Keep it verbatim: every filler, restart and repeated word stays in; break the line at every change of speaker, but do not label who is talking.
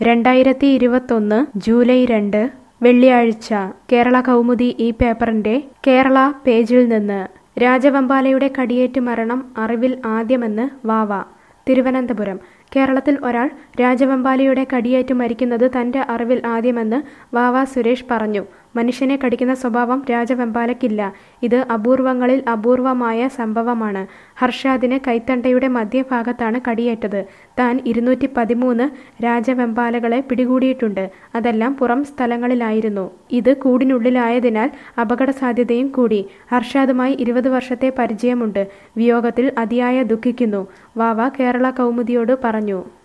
രണ്ടായിരത്തി ഇരുപത്തൊന്ന് ജൂലൈ രണ്ട് വെള്ളിയാഴ്ച കേരള കൗമുദി ഈ പേപ്പറിന്റെ കേരള പേജിൽ നിന്ന് രാജവെമ്പാലയുടെ കടിയേറ്റ് മരണം അറിവിൽ ആദ്യമെന്ന് വാവ. തിരുവനന്തപുരം കേരളത്തിൽ ഒരാൾ രാജവെമ്പാലയുടെ കടിയേറ്റ് മരിക്കുന്നത് തന്റെ അറിവിൽ ആദ്യമെന്ന് വാവ സുരേഷ് പറഞ്ഞു. മനുഷ്യനെ കടിക്കുന്ന സ്വഭാവം രാജവെമ്പാലയ്ക്കില്ല. ഇത് അപൂർവങ്ങളിൽ അപൂർവമായ സംഭവമാണ്. ഹർഷാദിന് കൈത്തണ്ടയുടെ മധ്യഭാഗത്താണ് കടിയേറ്റത്. താൻ ഇരുന്നൂറ്റി പതിമൂന്ന് രാജവെമ്പാലകളെ പിടികൂടിയിട്ടുണ്ട്. അതെല്ലാം പുറം സ്ഥലങ്ങളിലായിരുന്നു. ഇത് കൂടിനുള്ളിലായതിനാൽ അപകട സാധ്യതയും കൂടി. ഹർഷാദുമായി ഇരുപത് വർഷത്തെ പരിചയമുണ്ട്. വിയോഗത്തിൽ അതിയായ ദുഃഖിക്കുന്നു. വാവ കേരള കൗമുദിയോട് പറഞ്ഞു.